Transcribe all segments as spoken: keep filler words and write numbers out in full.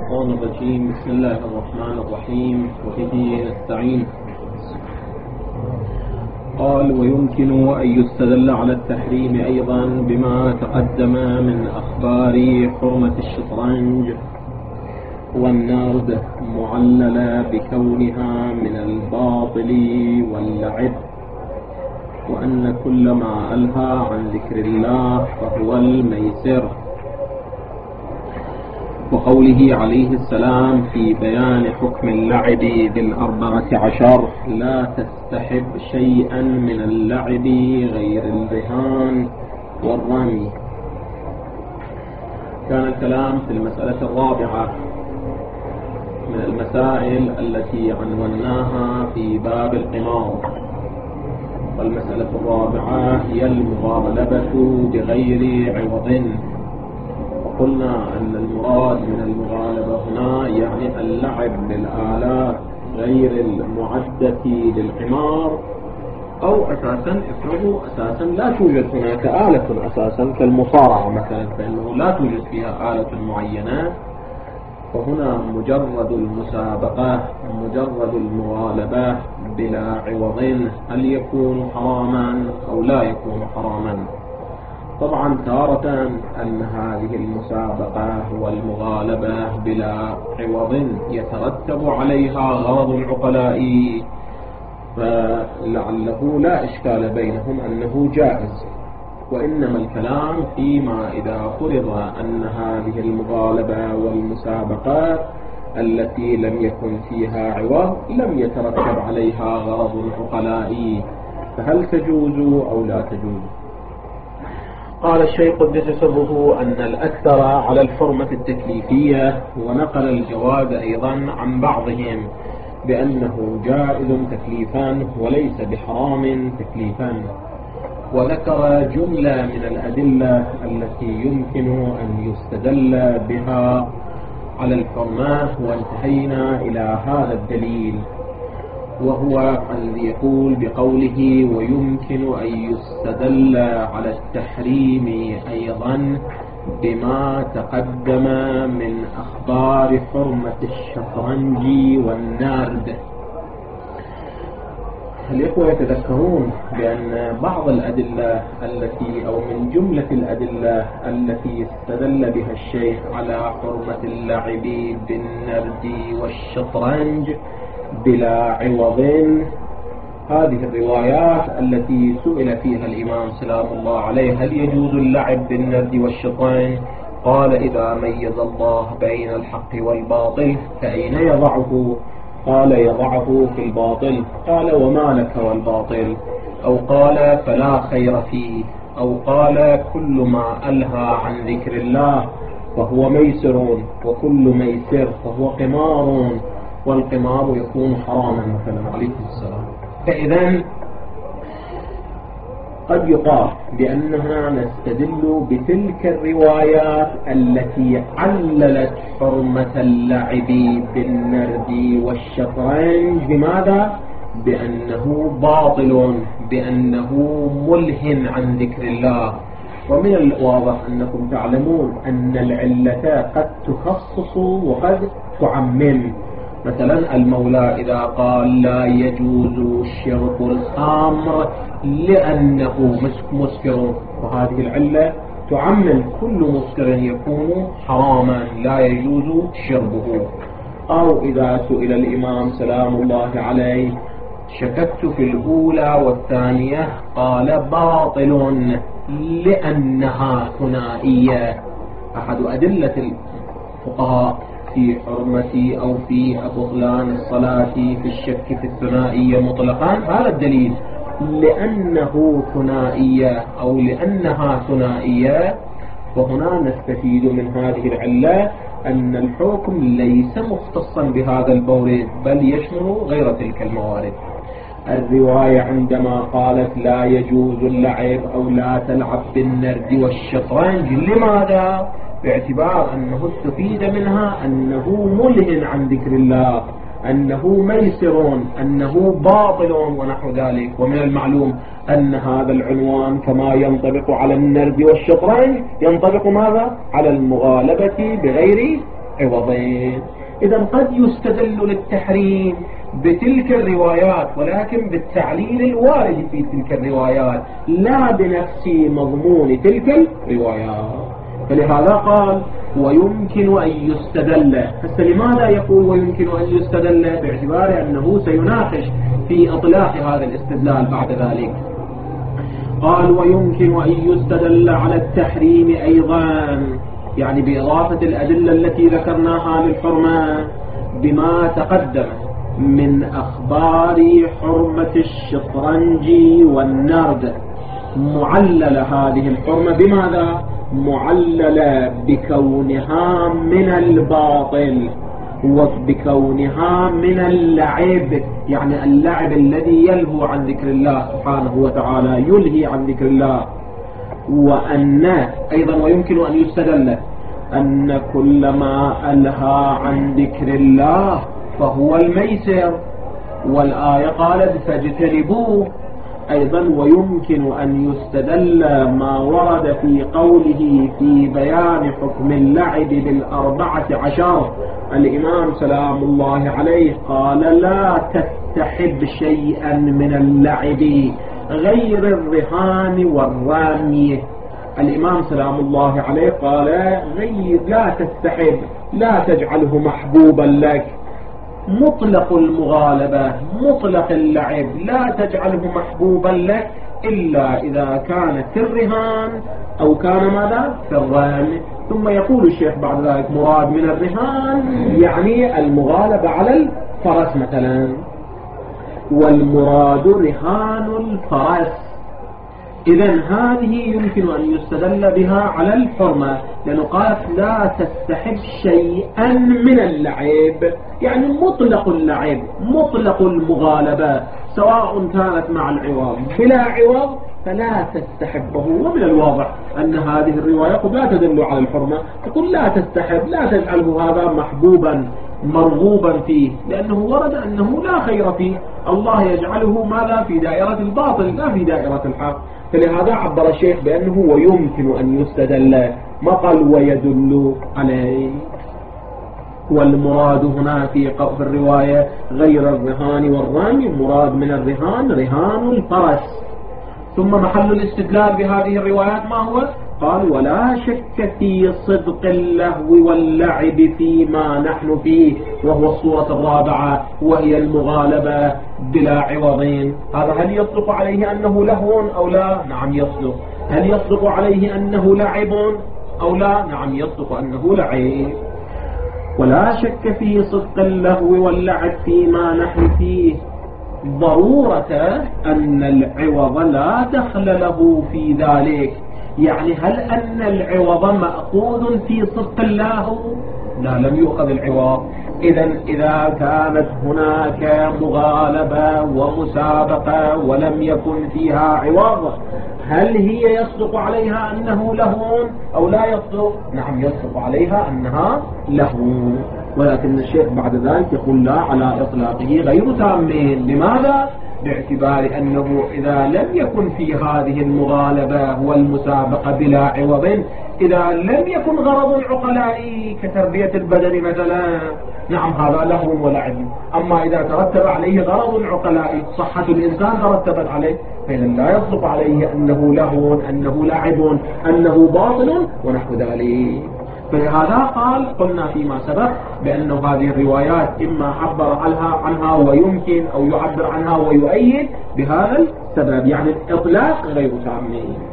الشيطان الرجيم. بسم الله الرحمن الرحيم وبه نستعين. قال: ويمكن أن يستدل على التحريم أيضا بما تقدم من أخبار حرمة الشطرنج والنرد معللة بكونها من الباطل واللعب، وأن كل ما ألهى عن ذكر الله فهو الميسر، وقوله عليه السلام في بيان حكم اللعب بالأربعة عشر: لا تستحب شيئا من اللعب غير الرهان والرمي. كان الكلام في المسألة الرابعة من المسائل التي عنوناها في باب القمار، والمسألة الرابعة هي المغالبة بغير عوض. وقلنا أن المراد من المغالبة هنا يعني اللعب بالآلات غير المعدة للقمار، أو أساسا افرضوا أساسا لا توجد هناك آلة أساسا كالمصارعة مثلا، فإنه لا توجد فيها آلة معينة، وهنا مجرد المسابقة مجرد المغالبة بلا عوض هل يكون حراما أو لا يكون حراما؟ طبعا تارة أن هذه المسابقة والمغالبة بلا عوض يترتب عليها غرض العقلاء، فلعله لا إشكال بينهم أنه جائز، وإنما الكلام فيما إذا فرض أن هذه المغالبة والمسابقة التي لم يكن فيها عوض لم يترتب عليها غرض العقلاء، فهل تجوز أو لا تجوز؟ قال الشيخ قدس سره أن الأكثر على الحرمة التكليفية، ونقل الجواز أيضا عن بعضهم بأنه جائز تكليفا وليس بحرام تكليفا، وذكر جملة من الأدلة التي يمكن أن يستدل بها على الحرمة، وانتهينا إلى هذا الدليل، وهو الذي يقول بقوله: ويمكن أن يستدل على التحريم أيضا بما تقدم من أخبار حرمة الشطرنج والنرد. الإخوة يتذكرون بأن بعض الأدلة التي أو من جملة الأدلة التي استدل بها الشيخ على حرمة اللعب بالنرد والشطرنج بلا عوض هذه الروايات التي سئل فيها الإمام سلام الله عليه: هل يجوز اللعب بالنرد والشطرنج؟ قال: إذا ميز الله بين الحق والباطل فأين يضعه؟ قال: يضعه في الباطل. قال: وما لك والباطل؟ أو قال: فلا خير فيه. أو قال: كل ما ألهى عن ذكر الله فهو ميسر، وكل ميسر فهو قمار، والقمار يكون حراما مثلا عليه السلام. فإذا قد يقال بأننا نستدل بتلك الروايات التي عللت حرمة اللعب بالنرد والشطرنج بماذا؟ بأنه باطل، بأنه ملهٍ عن ذكر الله. ومن الواضح أنكم تعلمون أن العلة قد تخصص وقد تعمم. مثلا المولى إذا قال: لا يجوز شرب الخمر لأنه مسكر، وهذه العلة تعمم كل مسكر يكون حراما لا يجوز شربه. أو إذا سئل الإمام سلام الله عليه: شككت في الأولى والثانية، قال: باطل لأنها ثنائية. أحد أدلة الفقهاء في حرمة أو في بطلان الصلاة في الشك في الثنائية مطلقا هذا الدليل، لأنه ثنائية أو لأنها ثنائية. وهنا نستفيد من هذه العلة أن الحكم ليس مختصا بهذا المورد، بل يشمل غير تلك الموارد. الرواية عندما قالت: لا يجوز اللعب أو لا تلعب بالنرد والشطرنج، لماذا؟ باعتبار أنه استفيد منها أنه ملهٍ عن ذكر الله، أنه ميسر، أنه باطل ونحو ذلك. ومن المعلوم أن هذا العنوان كما ينطبق على النرد والشطرنج ينطبق ماذا؟ على المغالبة بغير عوضين. إذا قد يستدل للتحريم بتلك الروايات ولكن بالتعليل الوارد في تلك الروايات لا بنفس مضمون تلك الروايات. فلهذا قال ويمكن أن يستدل. هسه لماذا يقول ويمكن أن يستدل؟ باعتبار أنه سيناقش في إطلاق هذا الاستدلال بعد ذلك. قال ويمكن أن يستدل على التحريم أيضا، يعني بإضافة الأدلة التي ذكرناها للحرمة بما تقدم من أخبار حرمة الشطرنج والنرد، معللة هذه الحرمة بماذا؟ معللة بكونها من الباطل وبكونها من اللعب، يعني اللعب الذي يلهو عن ذكر الله سبحانه وتعالى، يلهي عن ذكر الله. وأن أيضا ويمكن أن يستدل أن كل ما ألهى عن ذكر الله فهو الميسر، والآية قالت فاجتنبوه. أيضا ويمكن أن يستدل ما ورد في قوله في بيان حكم اللعب بالأربعة عشر. الإمام سلام الله عليه قال لا تستحب شيئا من اللعب غير الرهان والرامي. الإمام سلام الله عليه قال غير لا تستحب، لا تجعله محبوبا لك. مطلق المغالبة مطلق اللعب لا تجعله محبوبا لك إلا إذا كانت الرهان أو كان ماذا في الرامي. ثم يقول الشيخ بعد ذلك مراد من الرهان يعني المغالبة على الفرس مثلا، والمراد رهان الفرس. إذن هذه يمكن أن يستدل بها على الحرمة، لأنه قال لا تستحب شيئا من اللعب، يعني مطلق اللعب مطلق المغالبة سواء كانت مع العوض بلا عوض فلا تستحبه. ومن الواضح أن هذه الرواية لا تدل على الحرمة، تقول لا تستحب، لا تجعله هذا محبوبا مرغوبا فيه، لأنه ورد أنه لا خير فيه، الله يجعله ماذا في دائرة الباطل لا في دائرة الحق. فلهذا عبر الشيخ بأنه ويمكن أن يستدل، ما قال ويدل عليه. والمراد هنا في الرواية غير الرهان والرامي، المراد من الرهان رهان الفرس. ثم محل الاستدلال بهذه الروايات ما هو؟ قال ولا شك في صدق اللهو واللعب فيما نحن فيه، وهو الصورة الرابعة وهي المغالبة بلا عوضين. هذا هل يصدق عليه أنه لهو أو لا؟ نعم يصدق. هل يصدق عليه أنه لعب أو لا؟ نعم يصدق أنه لعب. ولا شك في صدق اللهو واللعب فيما نحن فيه، ضرورة أن العوض لا دخل له في ذلك. يعني هل أن العوض مأخوذ في صدق اللهو؟ لا، لم يؤخذ العوض. إذا إذا كانت هناك مغالبة ومسابقة ولم يكن فيها عوض، هل هي يصدق عليها أنه لهو أو لا يصدق؟ نعم يصدق عليها أنها لهو، ولكن الشيخ بعد ذلك يقول لا على إطلاقه غير تامين. لماذا؟ باعتبار أنه إذا لم يكن في هذه المغالبة والمسابقة بلا عوض، إذا لم يكن غرض عقلائي كتربية البدن مثلا، نعم هذا لهو ولعب. أما إذا ترتب عليه غرض عقلائي، صحة الإنسان ترتبت عليه، فإذا لا يصدق عليه أنه لهو، أنه لعب، أنه باطل ونحو ذلك. فلهذا قال قلنا فيما سبق بأن هذه الروايات إما عبر عنها عنها ويمكن أو يعبر عنها ويؤيد بهذا السبب، يعني الإطلاق غير تام.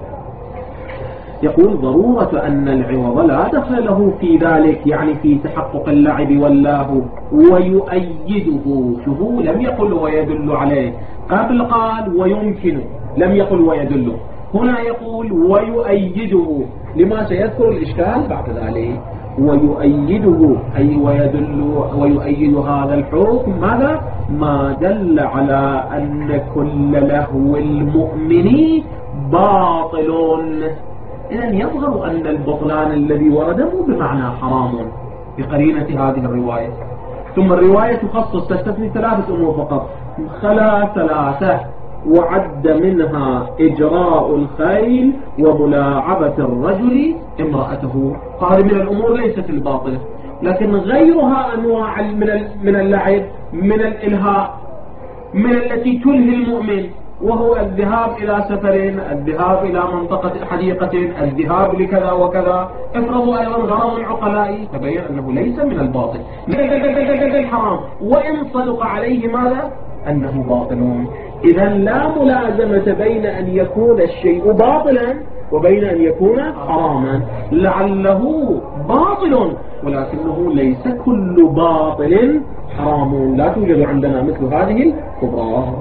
يقول ضرورة أن العوض لا دخل له في ذلك، يعني في تحقق اللعب واللهو، ويؤيده. شوفوا لم يقل ويدل عليه، قبل قال ويمكن، لم يقل ويدل، هنا يقول ويؤيده. لما سيذكر الإشكال بعد ذلك. ويؤيده أي ويدل ويؤيد هذا الحكم ماذا؟ ما دل على أن كل لهو المؤمن باطل. إذن يظهر أن البطلان الذي ورده بمعنى حرام بقرينة هذه الرواية. ثم الرواية تخصص تستثني ثلاثة أمور فقط، خلا ثلاثة، وعد منها إجراء الخيل وملاعبة الرجل امرأته. هذه من الأمور ليست الباطلة، لكن غيرها أنواع من من اللعب، من الإلهاء، من التي تلهي المؤمن، وهو الذهاب إلى سفر، الذهاب إلى منطقة حديقة، الذهاب لكذا وكذا. افرضوا أيضا غرض عقلائي، تبين أنه ليس من الباطل، من الحرام، وإن صدق عليه ماذا؟ أنه باطل. إذا لا ملازمة بين أن يكون الشيء باطلا وبين أن يكون حراما. لعله باطل ولكنه ليس كل باطل حرام، لا توجد عندنا مثل هذه الكبرى.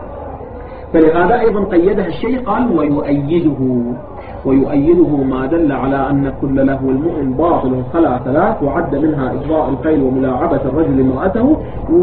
فلهذا أيضا قيدها الشيء قال ويؤيده، ويؤيده ما دل على أن كل لهو المؤمن باطل خلا ثلاث، وعد منها إجراء الخيل وملاعبة الرجل امرأته،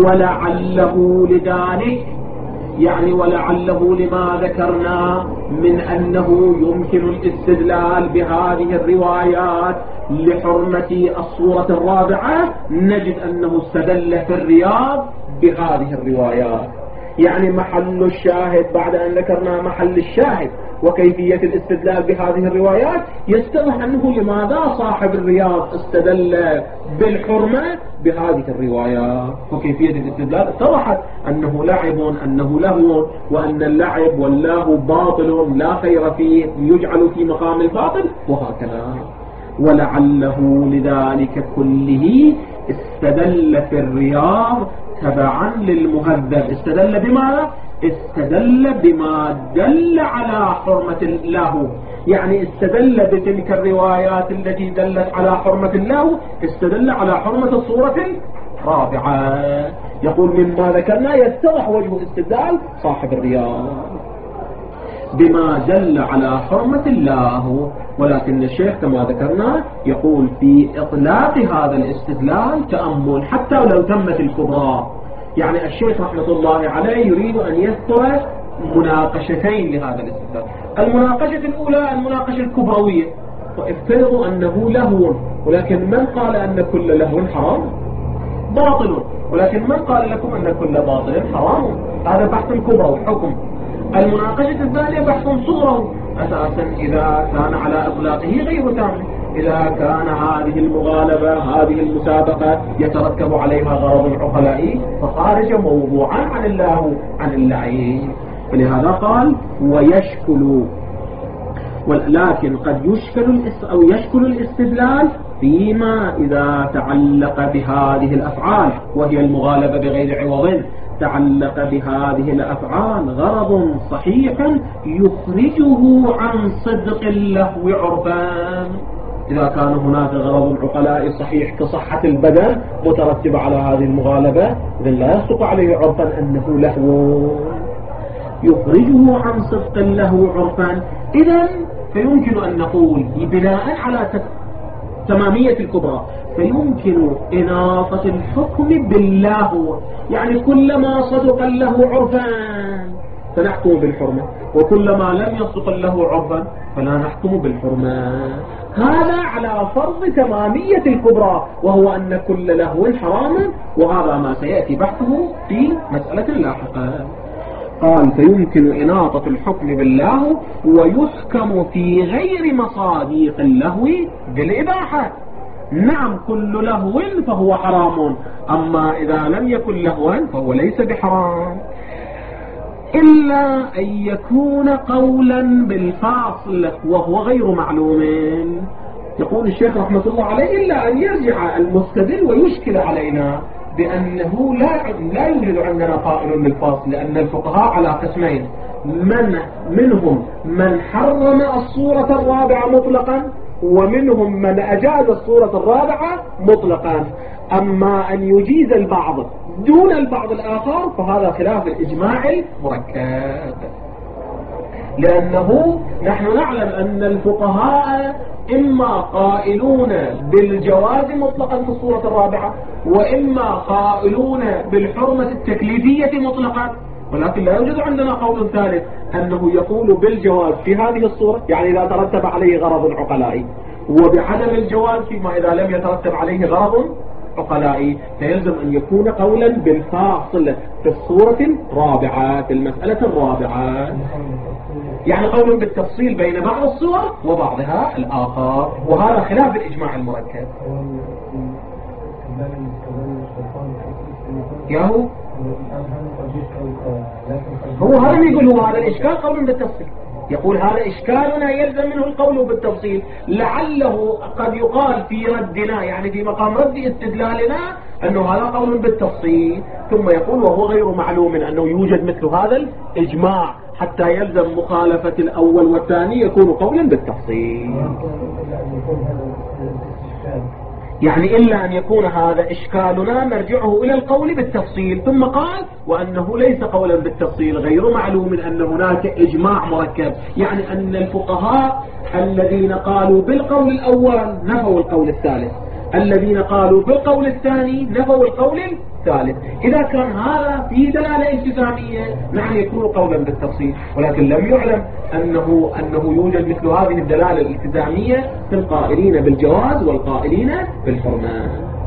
ولعله لذلك، يعني ولعله لما ذكرنا من أنه يمكن الاستدلال بهذه الروايات لحرمة الصورة الرابعة، نجد أنه استدل في الرياض بهذه الروايات. يعني محل الشاهد بعد أن ذكرنا محل الشاهد وكيفية الاستدلال بهذه الروايات، يستضح أنه لماذا صاحب الرياض استدل بالحرمة بهذه الروايات، وكيفية الاستدلال اتضحت أنه لعب، أنه لهو، وأن اللعب واللهو باطل لا خير فيه، يجعل في مقام الباطل، وهكذا. ولعله لذلك كله استدل في الرياض تبعا للمهذب. استدل بما؟ استدل بما دل على حرمة اللهو، يعني استدل بتلك الروايات التي دلت على حرمة اللهو، استدل على حرمة الصورة الرابعة. يقول مما ذكرنا يتضح وجه استدلال صاحب الرياض بما دل على حرمة اللهو. ولكن الشيخ كما ذكرنا يقول في إطلاق هذا الاستدلال تأمل حتى لو تمت الكبرى. يعني الشيخ رحمة الله عليه يريد أن يذكر مناقشتين لهذا الاستدلال. المناقشة الأولى المناقشة الكبروية، وافترضوا أنه لهو، ولكن من قال أن كل لهو حرام؟ باطل. ولكن من قال لكم أن كل باطل حرام؟ هذا بحث كبروي حكم. المناقشة الثانية بحث صغروي، أساسا إذا كان على إطلاقه غير تام، إذا كان هذه المغالبة هذه المسابقة يترتب عليها غرض عقلائي فخارج موضوعا عن الله عن اللعين. فلهذا قال ويشكل، ولكن قد يشكل أو يشكل الاستدلال فيما إذا تعلق بهذه الأفعال، وهي المغالبة بغير عوض، تعلق بهذه الأفعال غرض صحيح يخرجه عن صدق اللهو عرفان. إذا كان هناك غرض عقلائي صحيح كصحة البدن مترتب على هذه المغالبة، إذن لا يصدق عليه عرفا أنه لهو، يخرجه عن صدق اللهو عرفان. إذن فيمكن أن نقول بناء على تمامية الكبرى فيمكن إناقة الحكم باللهو، يعني كلما صدق اللهو عرفان فنحكم بالحرمة، وكلما لم يصدق اللهو عرفا فلا نحكم بالحرمة. هذا على فرض تمامية الكبرى، وهو أن كل لهو حرام، وهذا ما سيأتي بحثه في مسألة لاحقة. قال فيمكن إناطة الحكم باللهو ويحكم في غير مصاديق اللهو بالإباحة. نعم كل لهو فهو حرام، أما إذا لم يكن لهوا فهو ليس بحرام، إلا أن يكون قولا بالفاصل وهو غير معلوم. يقول الشيخ رحمة الله عليه إلا أن يرجع المستدل ويشكل علينا بأنه لا لا يوجد عندنا قائل بالفاصل، لأن الفقهاء على قسمين، من منهم من حرم الصورة الرابعة مطلقا، ومنهم من أجاز الصورة الرابعة مطلقا. أما أن يجيز البعض دون البعض الآخر فهذا خلاف الإجماع المركب، لأنه نحن نعلم أن الفقهاء إما قائلون بالجواز مطلقا في الصورة الرابعة، وإما قائلون بالحرمة التكليفية مطلقا، ولكن لا يوجد عندنا قول ثالث أنه يقول بالجواز في هذه الصورة، يعني إذا ترتب عليه غرض عقلائي، وبعدم الجواز فيما إذا لم يترتب عليه غرض عقلائي، فيلزم أن يكون قولا بالفاصل في الصورة الرابعة في المسألة الرابعة، يعني قول بالتفصيل بين بعض الصور وبعضها الآخر، وهذا خلاف الإجماع المركب. يا هو هو هذا يقول هو هذا الإشكال قول بالتفصيل، يقول هذا إشكالنا يلزم منه القول بالتفصيل، لعله قد يقال في ردنا يعني في مقام رد استدلالنا أنه هذا قول بالتفصيل، ثم يقول وهو غير معلوم أنه يوجد مثل هذا الإجماع حتى يلزم مخالفة الأول والثاني يكون قولا بالتفصيل. يعني إلا أن يكون هذا إشكالنا مرجعه إلى القول بالتفصيل، ثم قال وأنه ليس قولا بالتفصيل غير معلوم أن هناك إجماع مركب، يعني أن الفقهاء الذين قالوا بالقول الأول نفوا القول الثالث، الذين قالوا بالقول الثاني نفوا القول الثالث. إذا كان هذا في دلالة التزامية نعم يكون قولا بالتفصيل، ولكن لم يعلم أنه, أنه يوجد مثل هذه الدلالة الالتزامية في القائلين بالجواز والقائلين بالحرمان.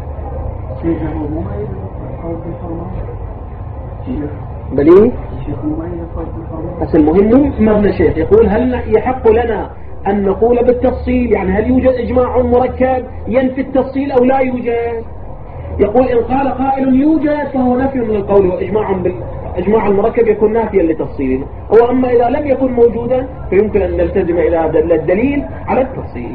بلي بس المهم مبنى الشيخ يقول هل يحق لنا أن نقول بالتفصيل، يعني هل يوجد إجماع مركب ينفي التفصيل أو لا يوجد؟ يقول إن قال قائل يوجد فهو نفي من القول، وإجماع بالإجماع المركب يكون نافيا لتفصيله، وأما إذا لم يكن موجودا فيمكن أن نلتزم إلى دل الدليل على التفصيل.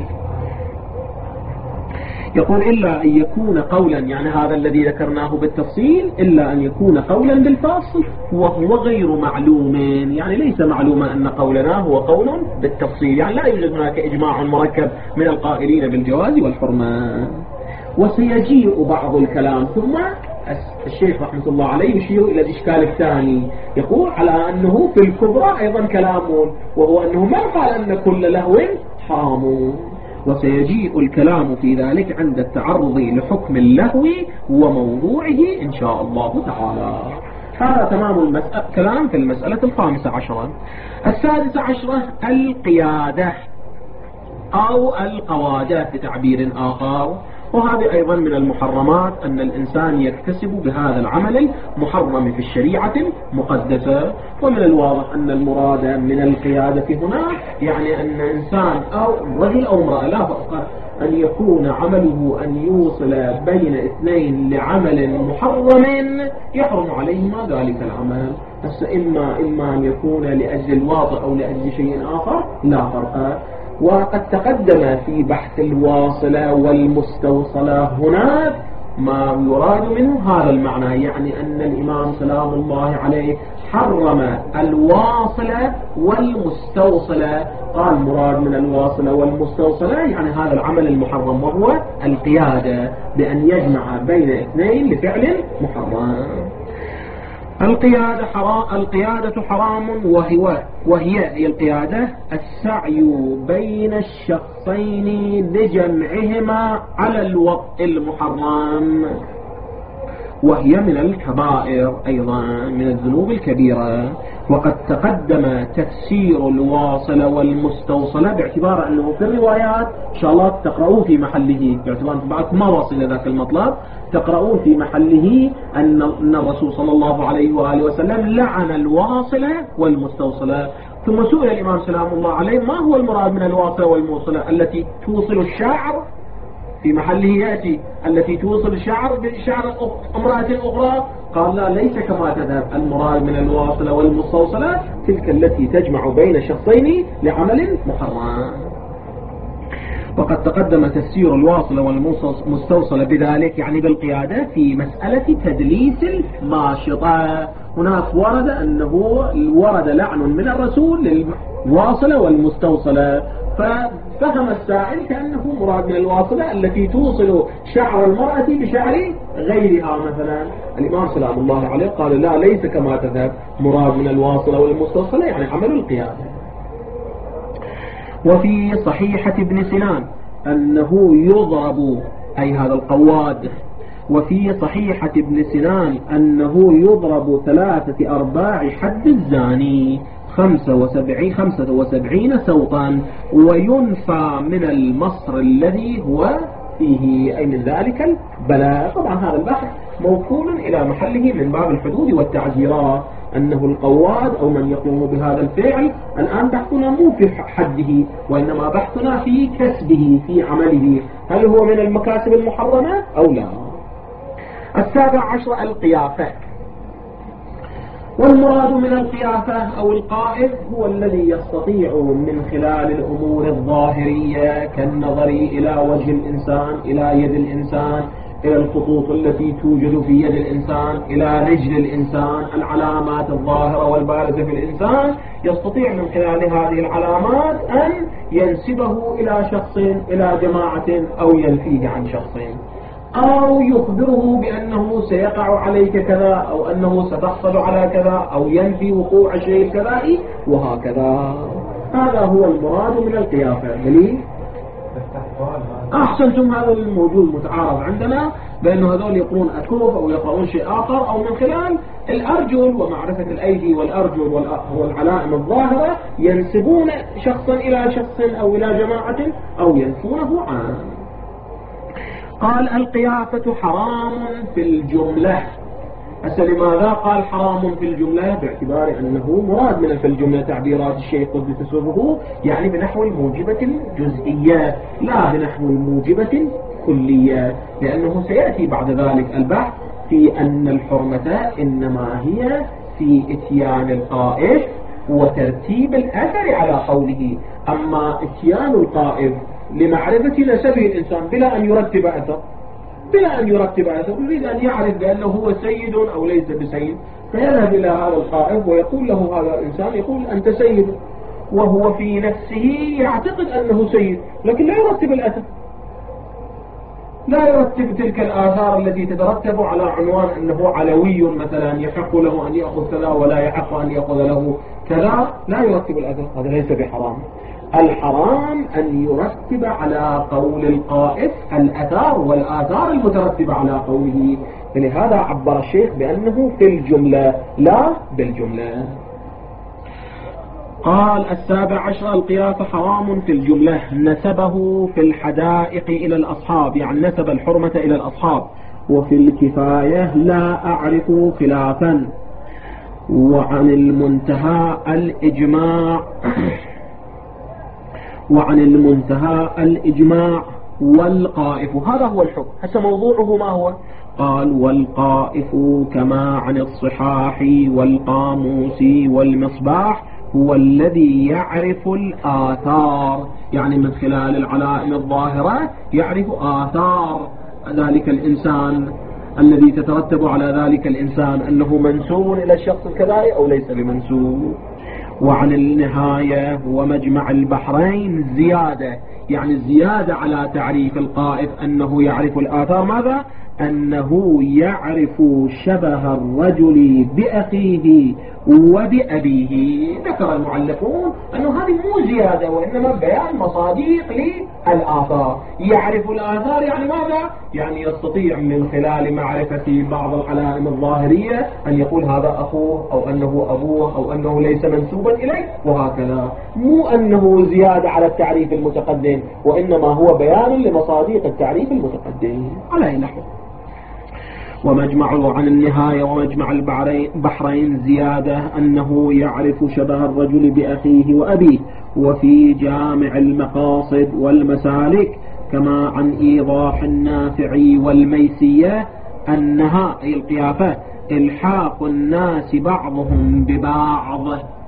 يقول إلا أن يكون قولا، يعني هذا الذي ذكرناه بالتفصيل إلا أن يكون قولا بالفصل وهو غير معلوم، يعني ليس معلوما أن قولنا هو قول بالتفصيل، يعني لا يوجد هناك إجماع مركب من القائلين بالجواز والحرمان. وسيجيء بعض الكلام، ثم الشيخ رحمة الله عليه يشير إلى الإشكال الثاني، يقول على أنه في الكبرى أيضا كلام، وهو أنه ما قال أن كل لهو حرام، وسيجيء الكلام في ذلك عند التعرض لحكم اللهو وموضوعه إن شاء الله تعالى. هذا تمام المسألة كلام في المسألة الخامسة عشرة. السادسة عشرة القيادة أو القوادة بتعبير آخر، وهذه أيضا من المحرمات أن الإنسان يكتسب بهذا العمل المحرم في الشريعة المقدسة. ومن الواضح أن المراد من القيادة هنا يعني أن إنسان أو رجل أو امرأة لا فرق أن يكون عمله أن يوصل بين اثنين لعمل محرم يحرم عليهما ذلك العمل، بس إما, إما أن يكون لأجل الواطئ أو لأجل شيء آخر لا فرق. وقد تقدم في بحث الواصلة والمستوصلة هناك ما يراد منه هذا المعنى، يعني أن الإمام سلام الله عليه حرم الواصلة والمستوصلة، قال مراد من الواصلة والمستوصلة يعني هذا العمل المحرم وهو القيادة، بأن يجمع بين اثنين لفعل محرم. القيادة حرام، القيادة حرام وهي وهي هي القيادة السعي بين الشخصين لجمعهما على الوطء المحرم، وهي من الكبائر أيضا من الذنوب الكبيرة. وقد تقدم تفسير الواصلة والمستوصلة باعتبار أنه في الروايات إن شاء الله تقرؤوه في محله، باعتبار بعد ما وصل ذاك المطلب تقرؤون في محله أن الرسول صلى الله عليه وآله وسلم لعن الواصلة والمستوصلة. ثم سئل الإمام سلام الله عليه ما هو المراد من الواصلة والموصلة التي توصل الشعر، في محله يأتي التي توصل الشعر بشعر امرأة أخرى، قال لا ليس كما تذهب، المراد من الواصلة والمستوصلة تلك التي تجمع بين شخصين لعمل محرم. وقد تقدم تفسير الواصلة والمستوصلة بذلك يعني بالقيادة في مسألة تدليس الماشطة. هناك ورد أنه ورد لعن من الرسول للواصلة والمستوصلة، ففهم السائل كأنه مراد من الواصلة التي توصل شعر المرأة بشعر غيرها مثلا. الإمام سلام الله عليه قال لا ليس كما تذهب، مراد من الواصلة والمستوصلة يعني عمل القيادة. وفي صحيحة ابن سنان أنه يضرب أي هذا القواد، وفي صحيحة ابن سنان أنه يضرب ثلاثة أرباع حد الزاني خمسة وسبعين, خمسة وسبعين سوطا، وينفى من المصر الذي هو فيه أي من ذلك البلاء. طبعا هذا البحث موكول إلى محله من باب الحدود والتعزيرات، أنه القواد أو من يقوم بهذا الفعل. الآن بحثنا مو في حده، وإنما بحثنا في كسبه في عمله، هل هو من المكاسب المحرمة أو لا. السابع عشر القيافة. والمراد من القيافة أو القائف هو الذي يستطيع من خلال الأمور الظاهرية كالنظر إلى وجه الإنسان، إلى يد الإنسان، إلى الخطوط التي توجد في يد الإنسان، إلى رجل الإنسان، العلامات الظاهرة والبارزة في الإنسان، يستطيع من خلال هذه العلامات أن ينسبه إلى شخص، إلى جماعة، أو ينفيه عن شخص، أو يخبره بأنه سيقع عليك كذا، أو أنه ستحصل على كذا، أو ينفي وقوع شيء كذا، وهكذا. هذا هو المراد من القيافة. دليل؟ أحسنتم. هذا الموجود متعارض عندنا بأنه هذول يقرون أكوف أو يقرؤون شيء آخر، أو من خلال الأرجل ومعرفة الأيدي والأرجل والعلائم الظاهرة ينسبون شخصا إلى شخص أو إلى جماعة، أو ينفونه عنه. قال القيافة حرام في الجملة. هسه لماذا قال حرام في الجملة؟ باعتبار أنه مراد من في الجملة تعبيرات الشيء قد تسبه، يعني بنحو الموجبة الجزئية لا بنحو الموجبة الكلية، لأنه سيأتي بعد ذلك البحث في أن الحرمة إنما هي في إتيان القائف وترتيب الأثر على قوله. أما إتيان القائف لمعرفة نسبه الإنسان بلا أن يرتب أثر، بلا أن يرتب أثر، يريد أن يعرف بأنه هو سيد أو ليس بسيد، فيذهب إلى هذا القائف ويقول له هذا الإنسان، يقول أنت سيد، وهو في نفسه يعتقد أنه سيد، لكن لا يرتب الأثر، لا يرتب تلك الآثار التي تترتب على عنوان أنه علوي مثلا يحق له أن يأخذ كذا ولا يحق أن يأخذ له كذا، لا يرتب الأثر. هذا ليس بحرام. الحرام أن يرتب على قول القائف الأثار والآثار المترتبة على قوله، لهذا عبر الشيخ بأنه في الجملة لا بالجملة. قال السابع عشر القياس حرام في الجملة. نسبه في الحدائق إلى الأصحاب، يعني نسب الحرمة إلى الأصحاب. وفي الكفاية لا أعرف خلافا. وعن المنتهى الإجماع وعن المنتهى الإجماع والقائف. هذا هو الحكم. هسه موضوعه ما هو؟ قال والقائف كما عن الصحاح والقاموس والمصباح هو الذي يعرف الآثار، يعني من خلال العلائم الظاهرة يعرف آثار ذلك الإنسان الذي تترتب على ذلك الإنسان أنه منسوب إلى الشخص الكذائي أو ليس بمنسوب. وعن النهاية ومجمع البحرين زيادة، يعني الزيادة على تعريف القائف أنه يعرف الآثار. ماذا؟ أنه يعرف شبه الرجل بأخيه وبأبيه. ذكر المعلقون أنه هذه مو زيادة وإنما بيان مصاديق للآثار. يعرف الآثار يعني ماذا؟ يعني يستطيع من خلال معرفة بعض العلائم الظاهرية أن يقول هذا أخوه أو أنه أبوه أو أنه ليس منسوبا إليه وهكذا. مو أنه زيادة على التعريف المتقدم، وإنما هو بيان لمصاديق التعريف المتقدم على نحو. ومجمع عن النهاية ومجمع البحرين زيادة أنه يعرف شبه الرجل بأخيه وأبيه. وفي جامع المقاصد والمسالك كما عن إيضاح النافع والميسية أنها أي القيافة إلحاق الناس بعضهم ببعض.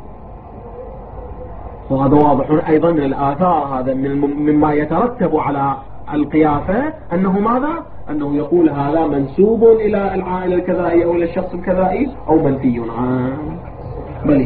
وهذا واضح أيضا من الآثار، هذا مما يترتب على القيافة أنه ماذا؟ أنه يقول هذا منسوب إلى العائلة الكذائية أو إلى الشخص الكذائي أو منفي عنه. بلي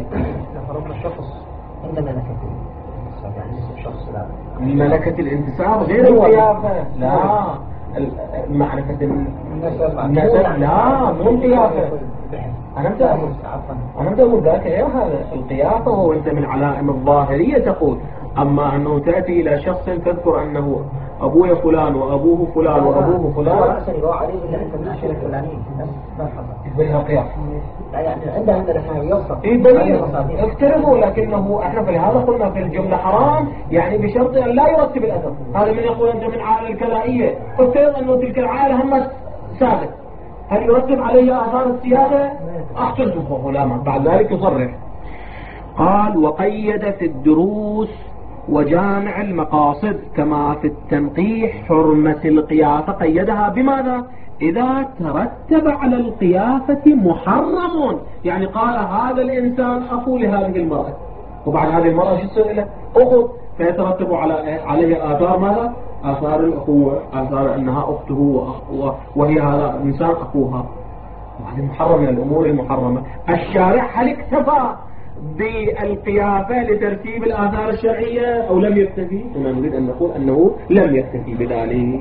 ملكة الانتساب غير القيافة. لا معرفة النسب لا مو القيافة. أنا بدأ أنا بدأ أقول ذاك غير هذا. القيافة هو أنت من علائم الظاهرية تقول، أما أنه تأتي إلى شخص تذكر أنه أبوه فلان وأبوه فلان وأبوه فلان لا يروى عليه إلا أنت من الشيء الفلاني بس يبينها قيافة. لا يعني عندنا عندنا إحنا يوصف يبين افترضوا، لكنه إحنا في هذا قلنا في الجملة حرام، يعني بشرط أن لا يرتب الأثر. هذا من يقول أنت من عائلة الكذائية، افترض أنه تلك العائلة هم سادة، هل يرتب عليه آثار السيادة؟ أحسنتم فلان. بعد ذلك يصرح. قال وقيد في الدروس وجامع المقاصد كما في التنقيح حرمة القيافة، قيدها بماذا؟ إذا ترتب على القيافة محرم. يعني قال هذا الإنسان أخو لهذه المرأة، وبعد هذه المرأة شو يصير له أخت، فيترتب على عليه آثار ماذا؟ آثار الأخوة، آثار أنها أخته وهي هذا الإنسان أخوها. هذه محرم من الأمور المحرمة. الشارع هل اكتفى بالقيافة لترتيب الآثار الشرعية أو لم يكتفي؟ هنا نريد أن نقول أنه لم يكتفي بذلك.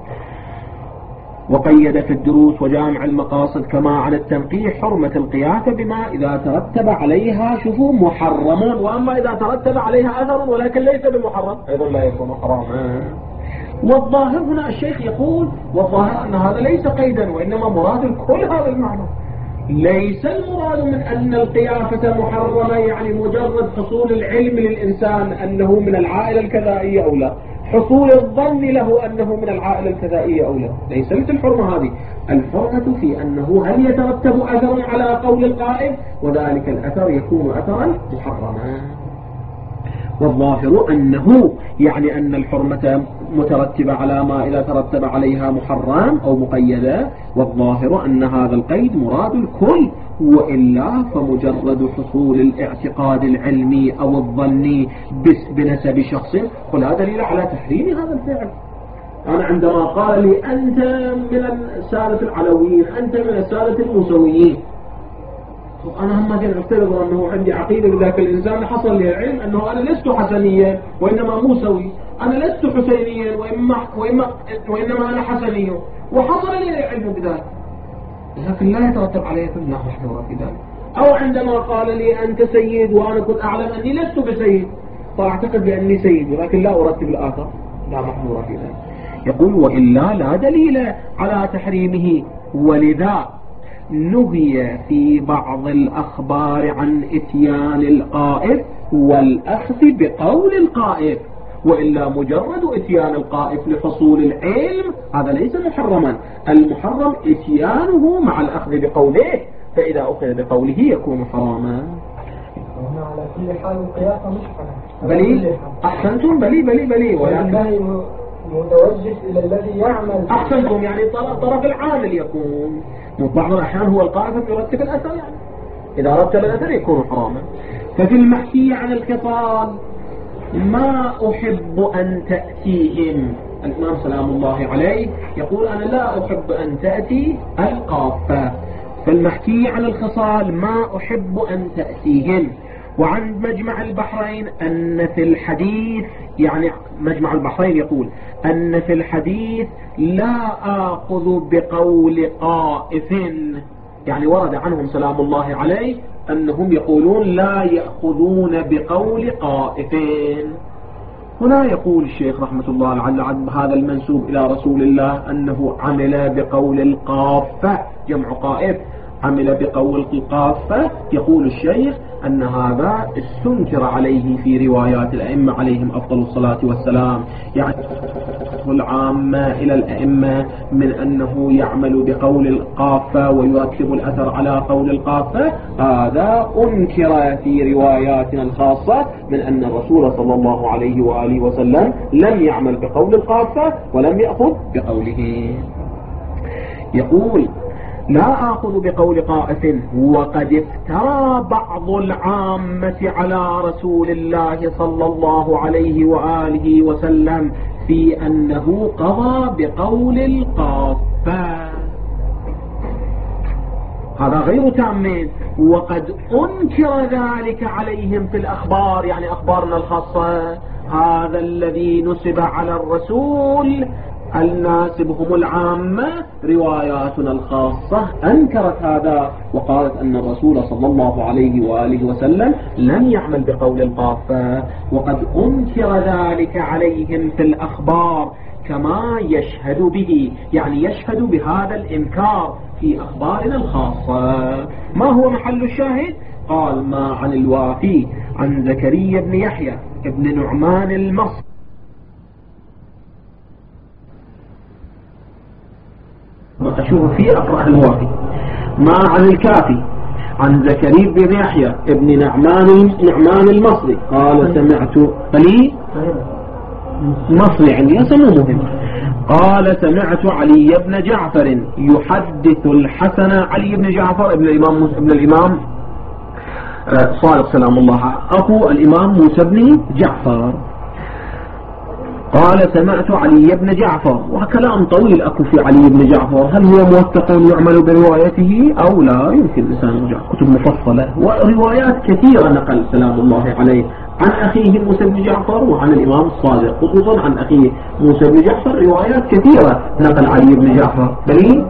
وقيد في الدروس وجامع المقاصد كما عن التنقيح حرمة القيافة بما إذا ترتب عليها شوفوا محرم، وأما إذا ترتب عليها أثر ولكن ليس بمحرم أيضا لا يكون حراما. والظاهر هنا الشيخ يقول والظاهر أن هذا ليس قيدا، وإنما مراد الكل هذا المعنى. ليس المراد من أن القيافة محرمة يعني مجرد حصول العلم للإنسان أنه من العائلة الكذائية أو لا، حصول الظن له أنه من العائلة الكذائية أو لا، ليس مثل الحرمة هذه. الحرمة في أنه هل يترتب أثر على قول القائل، وذلك الأثر يكون أثرا محرما. والظاهر أنه يعني أن الحرمة مترتبة على ما إذا ترتب عليها محرم أو مقيدة، والظاهر أن هذا القيد مراد الكل، وإلا فمجرد حصول الاعتقاد العلمي أو الظني بنسب شخص فلا دليل على تحريم هذا الفعل. أنا عندما قال لي أنت من السادة العلويين، أنت من السادة الموسويين، أنا هم كان أفترض أنه عندي عقيدة بذاك الإنسان حصل لي العلم أنه أنا لست حسنيا وإنما موسوي، أنا لست حسينيا وإما وإما وإنما أنا حسني، وحصل لي العلم بذلك، لكن لا يترتب عليه لا محظور في ذلك. أو عندما قال لي أنت سيد وأنا كنت أعلم أني لست بسيد، فأعتقد بأني سيد ولكن لا أرتب الآثار، لا محظور في ذلك. يقول وإلا لا دليل على تحريمه، ولذا نهي في بعض الأخبار عن إتيان القائف والأخذ بقول القائف، وإلا مجرد إتيان القائف لحصول العلم هذا ليس محرما. المحرم إتيانه مع الأخذ بقوله، فإذا أخذ بقوله يكون حراما. على كل حال القيافة مش حرام. بلي أحسنتم بلي بلي بلي ولكن متوجه إلى الذي يعمل. أحسنتم يعني طرف العامل يكون بعض الأحيان هو القائف يرتب الأثر، يعني إذا رتب الأثر يكون حراما. ففي المحكي عن الخصال ما أحب أن تأتيهم، الإمام سلام الله عليه يقول أنا لا أحب أن تأتي القافة. فالمحكي عن الخصال ما أحب أن تأتيهم. وعن مجمع البحرين أن في الحديث، يعني مجمع البحرين يقول أن في الحديث لا آخذ بقول قائف، يعني ورد عنهم سلام الله عليه أنهم يقولون لا يأخذون بقول قائفين. هنا يقول الشيخ رحمة الله لعل هذا المنسوب إلى رسول الله أنه عمل بقول القافة، جمع قائف، عمل بقول القافة. يقول الشيخ أن هذا استنكر عليه في روايات الأئمة عليهم أفضل الصلاة والسلام، يعني العامة إلى الأئمة من أنه يعمل بقول القافة ويرتب الأثر على قول القافة، هذا أنكر في رواياتنا الخاصة من أن الرسول صلى الله عليه وآله وسلم لم يعمل بقول القافة ولم يأخذ بقوله. يقول لا آخذ بقول قائف. وقد افترى بعض العامة على رسول الله صلى الله عليه وآله وسلم في أنه قضى بقول القافة، هذا غير تام. وقد أنكر ذلك عليهم في الأخبار، يعني أخبارنا الخاصة، هذا الذي نسب على الرسول الناسبهم العامة رواياتنا الخاصة أنكرت هذا، وقالت أن الرسول صلى الله عليه وآله وسلم لم يعمل بقول القافة. وقد أنكر ذلك عليهم في الأخبار كما يشهد به، يعني يشهد بهذا الإنكار في أخبارنا الخاصة. ما هو محل الشاهد؟ قال ما عن الوافي عن زكريا بن يحيى ابن نعمان المصري أشوف فيه أقرأ الوافي. ما عن الكافي عن زكريا بن يحيى ابن نعمان نعمان المصري قال سمعت لي مصري عندي اسمه مهم. قال سمعت علي بن جعفر يحدث الحسن. علي بن جعفر ابن الإمام ابن الإمام صادق سلام الله أخو الإمام موسى بن جعفر. قال سمعت علي بن جعفر، وكلام طويل أكو في علي بن جعفر، هل هو موثق يعمل بروايته أو لا؟ يمكن الإنسان يرجع كتب مفصلة وروايات كثيرة نقل سلام الله عليه عن أخيه موسى بن جعفر وعن الإمام الصادق، خصوصا عن أخيه موسى بن جعفر روايات كثيرة نقل علي بن جعفر. دليل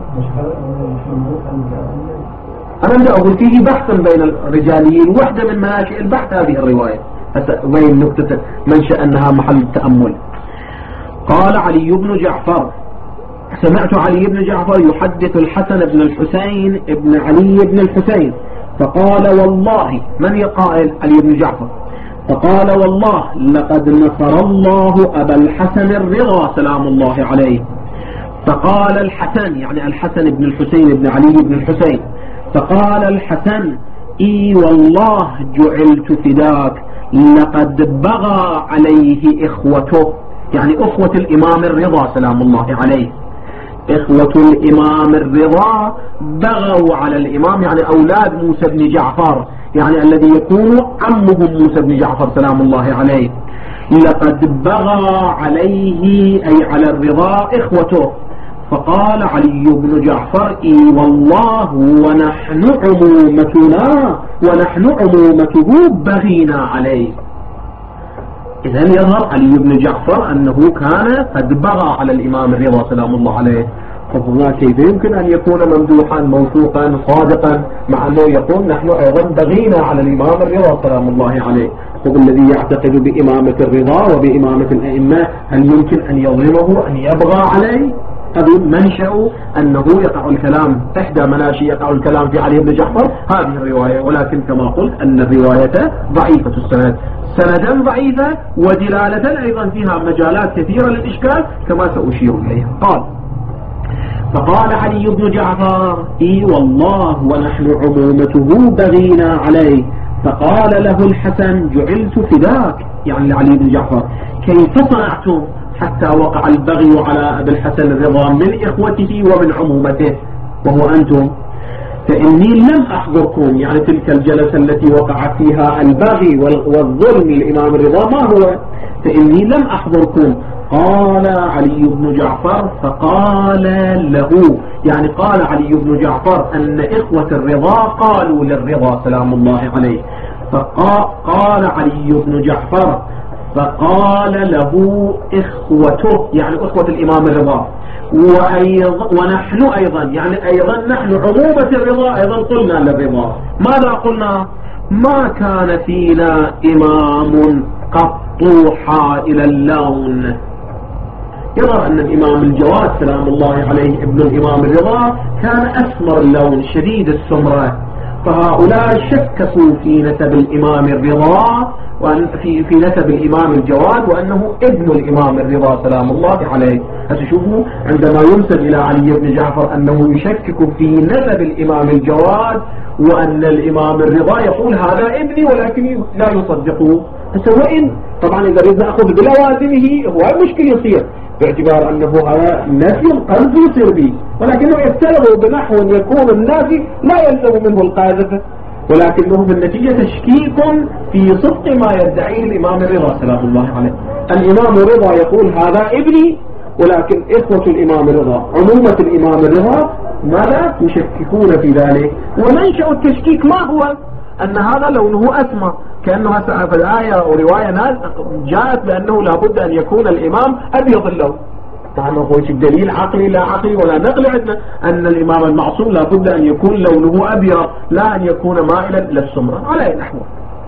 أنا بدي أقول فيه بحثا بين الرجاليين، واحدة من مناشئ البحث هذه الرواية وين نقطة منشأ أنها محل التأمل. قال علي بن جعفر سمعت علي بن جعفر يحدث الحسن بن الحسين ابن علي بن الحسين فقال والله، من يقائل؟ علي بن جعفر. فقال والله لقد نصر الله أبا الحسن الرضا سلام الله عليه. فقال الحسن، يعني الحسن بن الحسين بن علي بن الحسين، فقال الحسن اي والله جعلت فداك لقد بغى عليه اخوته، يعني اخوة الامام الرضا سلام الله عليه، اخوة الامام الرضا بغوا على الامام، يعني اولاد موسى بن جعفر، يعني الذي يكون عمهم موسى بن جعفر سلام الله عليه. لقد بغى عليه أي على الرضا إخوته. فقال علي بن جعفر اي والله ونحن عمومتنا ونحن عمومته بغينا عليه. إذن يظهر علي بن جعفر أنه كان قد بغى على الإمام الرضا سلام الله عليه. فهنا كيف يمكن أن يكون ممدوحا موثوقا صادقا مع أنه يقول نحن أيضا بغينا على الإمام الرضا سلام الله عليه؟ هو الذي يعتقد بإمامة الرضا وبإمامة الأئمة هل يمكن أن يظلمه أن يبغى عليه؟ هذا منشأ أنه يقع الكلام، إحدى مناشئ يقع الكلام في علي بن جعفر هذه الرواية، ولكن كما قلت أن الرواية ضعيفة السند، سندا ضعيفة ودلالة أيضا فيها مجالات كثيرة للإشكال كما سأشير إليها. قال فقال علي بن جعفر اي والله ونحن عمومته بغينا عليه. فقال له الحسن جعلت فداك، يعني لعلي بن جعفر كيف صنعتم حتى وقع البغي على أبي الحسن الرضا من إخوته ومن عمومته وهو أنتم؟ فإني لم أحضركم، يعني تلك الجلسة التي وقع فيها البغي والظلم للإمام الرضا ما هو؟ فإني لم أحضركم. قال علي بن جعفر فقال له، يعني قال علي بن جعفر أن إخوة الرضا قالوا للرضا سلام الله عليه. فقال علي بن جعفر فقال له إخوته، يعني إخوة الإمام الرضا، وأيضا ونحن أيضا، يعني أيضا نحن عمومة الرضا أيضا قلنا للرضا. ماذا قلنا؟ ما كان فينا إمام قط حائل اللون. يرى أن الإمام الجواد سلام الله عليه ابن الإمام الرضا كان أسمر اللون شديد السمرة، فهؤلاء شككوا في نسب الإمام الرضا وأن في في نسب الإمام الجواد وأنه ابن الإمام الرضا سلام الله عليه. هتشوفوا عندما ينسب إلى علي بن جعفر أنه يشكك في نسب الإمام الجواد وأن الإمام الرضا يقول هذا ابني ولكن لا يصدقوه. وإن طبعا إذا ريد نأخذ بلوازمه هو المشكل يصير باعتبار أنه هذا نفي القذف يصير به، ولكنه يفترض بنحو يكون النافي لا يلزم منه القاذف، ولكنه في النتيجة تشكيك في صدق ما يدعيه الإمام الرضا سلام الله عليه. الإمام الرضا يقول هذا ابني، ولكن إخوة الإمام الرضا عمومة الإمام الرضا ماذا يشككون في ذلك؟ ومنشأ التشكيك ما هو؟ أن هذا لونه أسمر، كأنه في الآية أو رواية جاءت بأنه لابد أن يكون الإمام أبيض اللون. طبعا هو دليل عقلي لا عقلي ولا نقلي عندنا أن الإمام المعصوم لابد أن يكون لونه أبيض لا أن يكون مائلا إلى السمرة على أي نحو.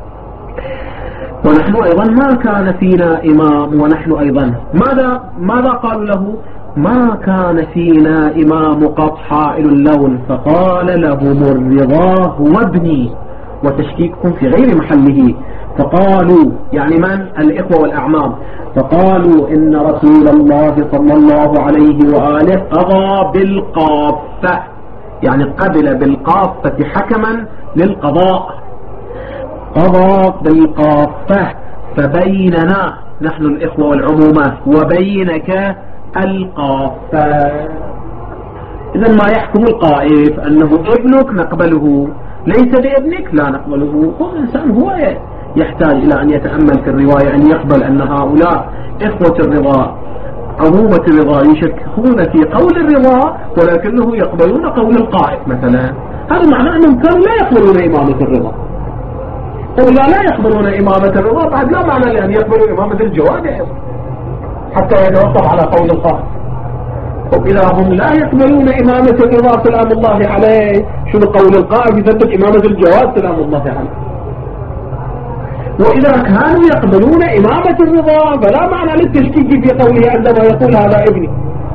ونحن أيضا ما كان فينا إمام، ونحن أيضا ماذا ماذا قالوا له؟ ما كان فينا إمام قط حائل اللون. فقال لهم الرضا هو ابني، وتشكيككم في غير محله. فقالوا يعني من؟ الإخوة والأعمام. فقالوا إن رسول الله صلى الله عليه وآله قضى بالقافة، يعني قبل بالقافة حكما للقضاء، قضى بالقافة، فبيننا نحن الإخوة والعمومات وبينك القافة. إذا ما يحكم القائف أنه ابنك نقبله، ليس بابنك لا نقبله. هو الإنسان هو يحتاج إلى أن يتأمل في الرواية، أن يقبل أن هؤلاء إخوة الرضا عمومة الرضا يشككون في قول الرضا ولكنه يقبلون قول القائف مثلا. هذا معناه أنهم كانوا لا يقبلون إمامة الرضا، وإذا لا يقبلون إمامة الرضا بعد لا معنى لأن يقبلوا إمامة الجواد حتى يتوقف على قول القائف. وإذا هم لا يقبلون إمامة الرضا سلام الله عليه، شنو قول القائف يثبت إمامة الجواد سلام الله عليه. وإذا كانوا يقبلون إمامة الرضا فلا معنى للتشكيك في قوله عندما يقول هذا ابني.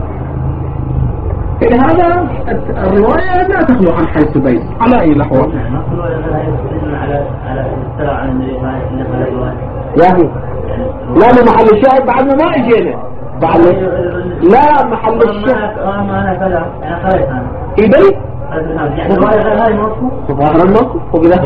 إن هذا الرواية لا تخلو عن حيث بيت على أي الأحوال. يعني لا محل الشاهد بعد ما ما اجينا بعد لا محل الشاهد في بيت ظاهر النص وبذلك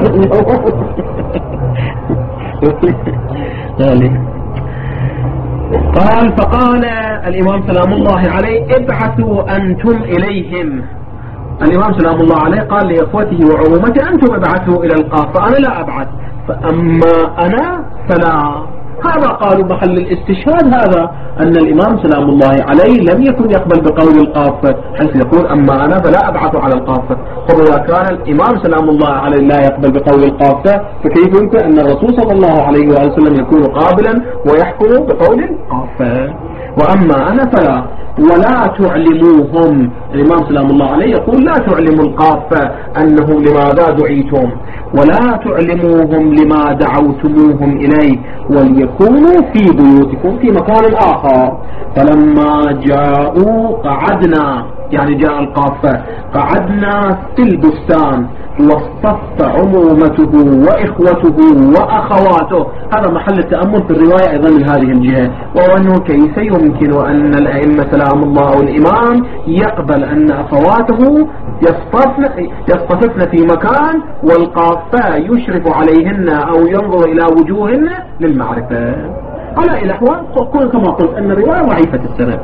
قال فقال الإمام سلام الله عليه ابعثوا أنتم إليهم. الإمام سلام الله عليه قال لإخوته وعمومته أنتم ابعثوا إلى القاف فأنا لا أبعث، فأما أنا فلا. هذا قالوا محل الاستشهاد هذا أن الإمام سلام الله عليه لم يكن يقبل بقول القافة، حيث يقول أما أنا فلا أبعث على القافة. فإذا كان الإمام سلام الله عليه لا يقبل بقول القافة فكيف يمكن أن الرسول صلى الله عليه وآله وسلم يكون قابلا ويحكم بقول القافة؟ وأما أنا فلا. ولا تعلموهم، الإمام سلام الله عليه يقول لا تعلموا القافة أنه لماذا دعيتم، ولا تعلموهم لما دعوتموهم إليه، وليكونوا في بيوتكم في مكان آخر. فلما جاءوا قعدنا، يعني جاء القافة قعدنا في البستان واصطف عمومته وإخوته وأخواته. هذا محل التأمل في الرواية أيضا من هذه الجهة، وهو أنه كيف يمكن أن الأئمة سلام الله والإمام يقبل أن أخواته يصطفن, يصطفن في مكان والقافة يشرف عليهن أو ينظر إلى وجوههن للمعرفة. على الأحوال كما قلت أن الرواية ضعيفة السند.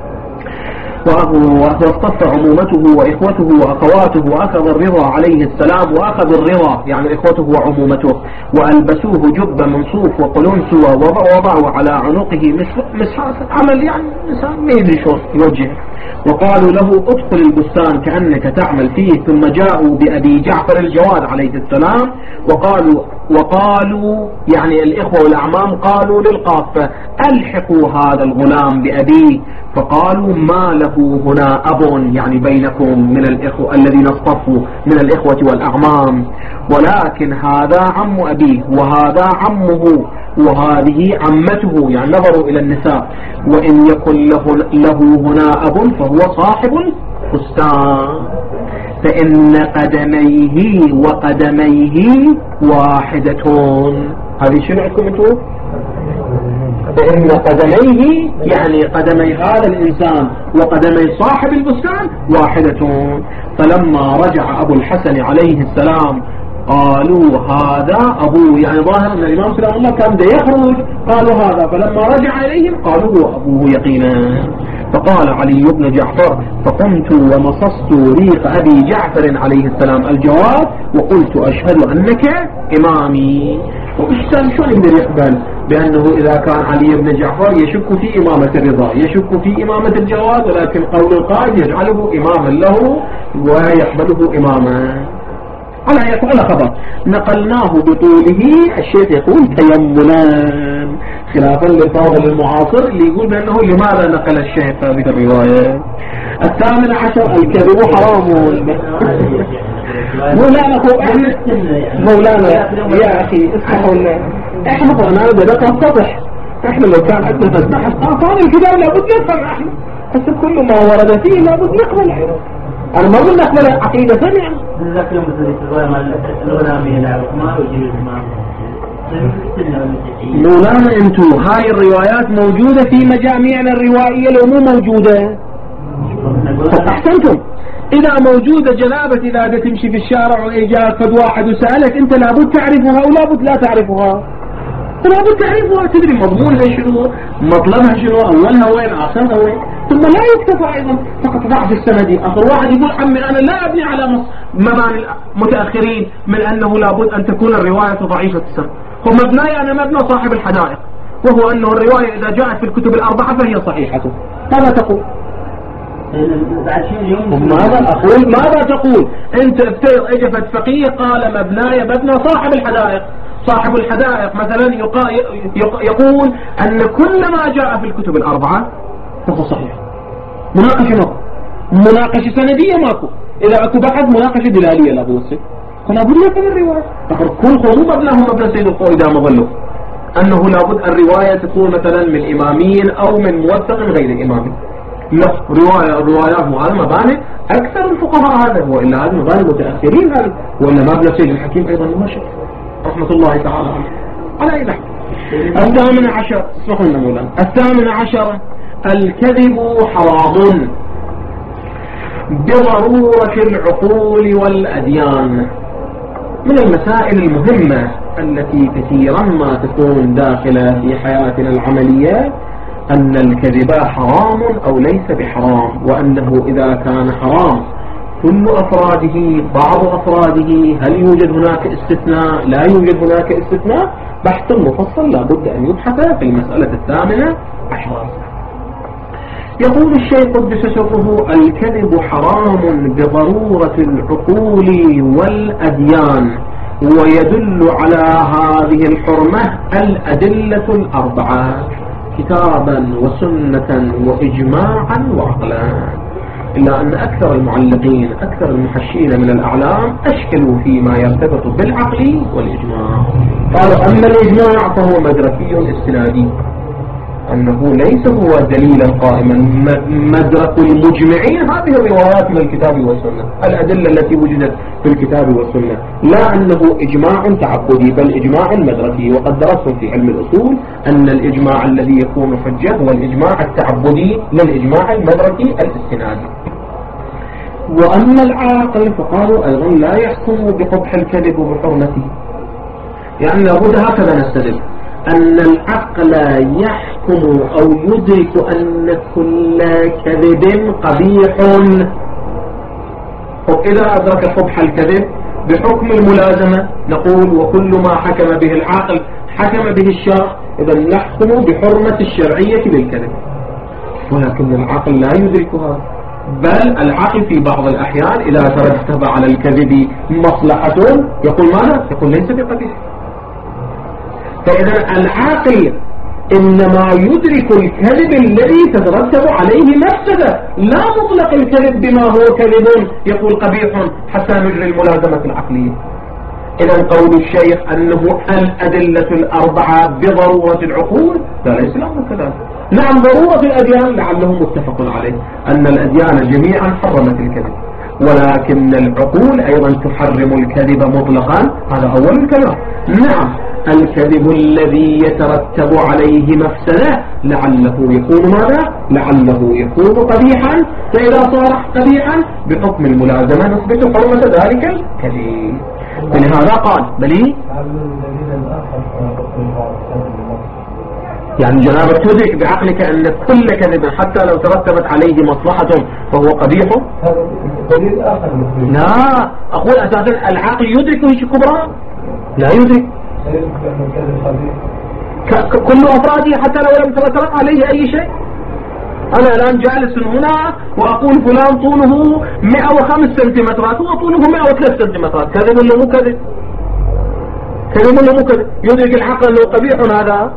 واصطف عمومته وإخوته وأخواته وأخذ الرضا عليه السلام، وأخذ الرضا يعني إخوته وعمومته وألبسوه جبة من صوف وقلنسوة ووضعوا على عنقه مسحاس عمل يعني إنسان ما يدري شو يوجه، وقالوا له ادخل البستان كأنك تعمل فيه. ثم جاءوا بأبي جعفر الجواد عليه السلام وقالوا وقالوا يعني الإخوة والأعمام قالوا للقافة ألحقوا هذا الغلام بأبيه، فقالوا ما له هنا أب يعني بينكم من الإخوة الذين اصطفوا من الإخوة والأعمام، ولكن هذا عم أبيه وهذا عمه وهذه عمته، يعني نظروا إلى النساء، وإن يكن له, له هنا أب فهو صاحب البستان، فإن قدميه وقدميه واحدة. هذه شنو عندكم انتم؟ فإن قدميه يعني قدمي هذا الإنسان وقدمي صاحب البستان واحدة. فلما رجع أبو الحسن عليه السلام قالوا هذا أبوه، يعني ظاهر أن الإمام سلام الله كان بده يخرج قالوا هذا، فلما رجع إليهم قالوا هو أبوه يقينا. فقال علي بن جعفر فقمت ومصصت ريق أبي جعفر عليه السلام الجواب وقلت أشهد أنك إمامي. وإشتال شو يقدر يقبل بأنه إذا كان علي بن جعفر يشك في إمامة الرضا يشك في إمامة الجواد، ولكن قول القائد يجعله إماما له ويقبله إماما. على يقول خبر نقلناه بطوله، الشيخ يقول تيمنا، خلافا للفاضل المعاصر اللي يقول بأنه لماذا نقل الشيخ هذه الرواية. الثامن عشر الكذب حرام. مولانا احنا مولانا يا اخي اسمحوا لنا، احنا قلنا بدأت نتضح، احنا لو كان عندنا فسبح قال الكتاب لابد نفهم، احنا بس كل ما ورد فيه لابد نقبل. انا ما قلنا نقبل عقيدة ثانية. مولانا انتو هاي الروايات موجودة في مجاميعنا الروائية، لو مو موجودة احسنتم. إذا موجودة جنابة إذا تمشي في الشارع وإجاء قد واحد وسألك أنت لابد تعرفها أو لابد لا تعرفها. فلا بد تعرفها، تدري مضمونها شنو، مطلبها شنو، أولها وين، آخرها وين. ثم لا يكتفى أيضا فقط ضعف السندي. آخر واحد يقول عمي أنا لا أبني على مباني المتأخرين من أنه لابد أن تكون الرواية ضعيفة السند. هو مبناي أنا مبنى صاحب الحدائق، وهو أنه الرواية إذا جاءت في الكتب الأربعة فهي صحيحة. ماذا تقول؟ ماذا أقول؟ ماذا تقول؟ أنت افترض اجفت فقيه قال مبناي مبنى صاحب الحدائق. صاحب الحدائق مثلا يقول أن كل ما جاء في الكتب الأربعة فهو صحيح. مناقشة ماكو، مناقشة سندية ماكو. إذا أكو بحث مناقشة دلالية لا بد، فلا بد من الرواية. كل خروج مبناه مبنى سيد القوي دا مظله أنه لابد الرواية تكون مثلا من إمامين أو من موثق غير إمامي. لا، رواية الروايات مع مباني أكثر الفقهاء هذا، وإلا هذا مباني متأخرين هذا، وإلا مبنى سيد الحكيم أيضا ماشي رحمة الله تعالى على أي نحو. الثامن عشر، اسمحوا لنا مولانا، الثامن عشر الكذب حرام بضرورة العقول والأديان. من المسائل المهمة التي كثيرا ما تكون داخلة في حياتنا العملية أن الكذب حرام أو ليس بحرام، وأنه إذا كان حرام كل أفراده بعض أفراده، هل يوجد هناك استثناء لا يوجد هناك استثناء، بحث مفصل لابد أن يبحث في المسألة الثامنة عشرة. يقول الشيخ قدس سره الكذب حرام بضرورة العقول والأديان، ويدل على هذه الحرمة الأدلة الأربعة كتابا وسنة وإجماعا وعقلا. إلا أن أكثر المعلقين أكثر المحشين من الأعلام أشكلوا فيما يرتبط بالعقل والإجماع. قالوا أما الإجماع فهو مدركي استنادي، أنه ليس هو دليلا قائما. مدرك المجمعين هذه الروايات من الكتاب والسنة، الأدلة التي وجدت في الكتاب والسنة، لا أنه إجماع تعبدي بل إجماع مدركي. وقد درستم في علم الأصول أن الإجماع الذي يكون حجة هو الإجماع التعبدي للإجماع المدركي الاستنادي. وأما العاقل فقالوا أيضا لا يحكم بقبح الكذب وبحرمته، يعني لابد هكذا نستدل أن العقل يحكم أو يدرك أن كل كذب قبيح. وإذا أدرك قبح الكذب بحكم الملازمة نقول وكل ما حكم به العقل حكم به الشرع، إذا نحكم بحرمة الشرعية للكذب. ولكن العقل لا يدركها، بل العقل في بعض الأحيان إذا ترتب على الكذب مصلحة يقول ماذا؟ يقول ليس بقبيح. فإذا العاقل إنما يدرك الكذب الذي تترتب عليه مفسدة، لا مطلق الكذب بما هو كذب يقول قبيح حتى نجري الملازمة العقلية. إذا قول الشيخ أنه الأدلة الأربعة بضرورة العقول لا ليس الأمر كذلك. نعم ضرورة الأديان لعله متفق عليه أن الأديان جميعا حرمت الكذب، ولكن العقول أيضا تحرم الكذب مطلقا، هذا أول الكلام. نعم الكذب الذي يترتب عليه مفسدة لعله يكون ماذا؟ لعله يكون قبيحا، فإذا صار قبيحا بحكم الملازمة نثبت حرمة ذلك الكذب. ولهذا قال بلي يعني جنابك تدرك بعقلك أن كل كذب حتى لو ترتبت عليه مصلحة فهو قبيح. لا أقول أساسا العقل يدرك ويش كبرى؟ لا يدرك كل أفراده حتى لو لم ترتب عليه أي شيء. أنا الآن جالس هنا وأقول فلان طوله مئة وخمس سنتيمترات وطوله مئة وثلاث سنتيمترات، كذب ولا مو كذب؟ كذب ولا مو كذب؟ يدرك العقل أنه قبيح هذا.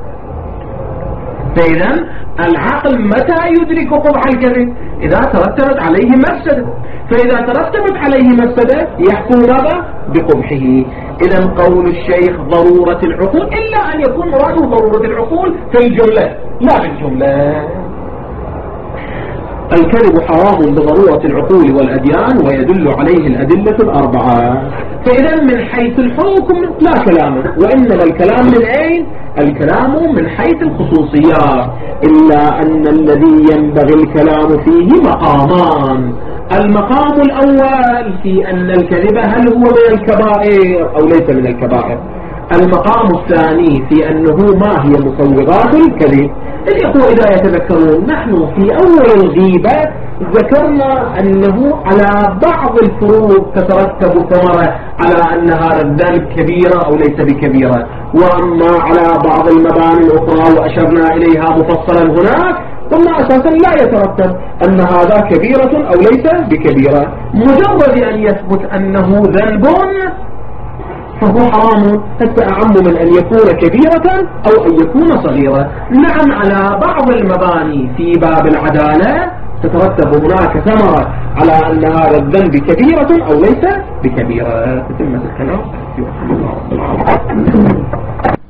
فإذا العقل متى يدرك قبح الكذب؟ إذا ترتبت عليه مفسدة، فإذا ترتبت عليه مفسدة يحكم ماذا؟ بقبحه. إذا قول الشيخ ضرورة العقول إلا أن يكون مراده ضرورة العقول في الجملة لا بالجملة. الكذب حرام بضرورة العقول والأديان ويدل عليه الأدلة الأربعة. فإذا من حيث الحكم لا كلام، وإنما الكلام من أين؟ الكلام من حيث الخصوصيات، إلا أن الذي ينبغي الكلام فيه مقامان. المقام الأول في أن الكذب هل هو من الكبائر أو ليس من الكبائر. المقام الثاني في أنه ما هي مصورات الكذب. الإخوة إذا يتذكرون نحن في أول الغيبة ذكرنا أنه على بعض الفروض تترتب ثمرة على أن هذا الذنب كبيرة أو ليس بكبيرة، وأما على بعض المباني الأخرى وأشرنا إليها مفصلا هناك ثم أساسا لا يترتب أن هذا كبيرة أو ليس بكبيرة، مجرد أن يثبت أنه ذنب فهو حرام حتى أعم من أن يكون كبيرة أو أن يكون صغيرة. نعم على بعض المباني في باب العدالة تترتب هناك ثمرة على أن هذا الذنب كبيرة أو ليس بكبيرة. تتم الكلام.